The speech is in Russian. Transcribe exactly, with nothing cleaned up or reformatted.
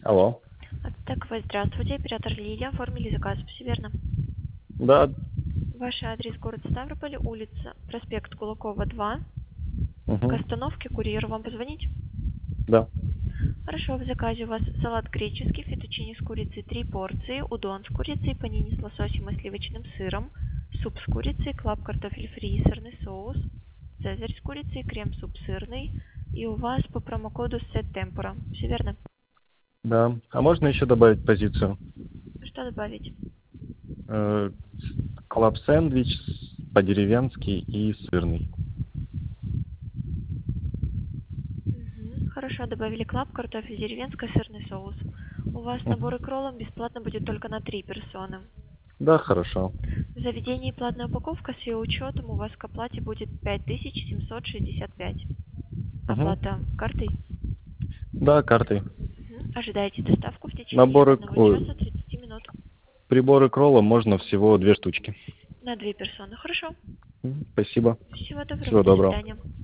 Алло. Так, вы здравствуйте, оператор Лилия, оформили заказ, все верно? Да. Ваш адрес город Ставрополь, улица, проспект Кулакова, два. К Угу. остановке курьеру вам позвонить? Да. Хорошо, в заказе у вас салат греческий, фетучини с курицей три порции, удон с курицей, панини с лососем и сливочным сыром, суп с курицей, клаб картофель фри, сырный соус, цезарь с курицей, крем-суп сырный. И у вас по промокоду сет темпура. Все верно? Да. А можно еще добавить позицию? Что добавить? Э, Клаб-сэндвич по-деревенски и сырный. Мгм. Хорошо, добавили клаб, картофель деревенский, сырный соус. У вас Угу. набор икролом бесплатно будет только на три персоны. Да, хорошо. В заведении платная упаковка, с ее учетом у вас к оплате будет пять тысяч семьсот шестьдесят пять. Угу. Оплата картой. Да, картой. Мгм. Ожидаете доставку в течение Наборы, одного ой, часа тридцати минут. приборы кролла можно всего две штучки. На две персоны. Хорошо. М, Спасибо. Всего доброго. Всего До доброго. свидания.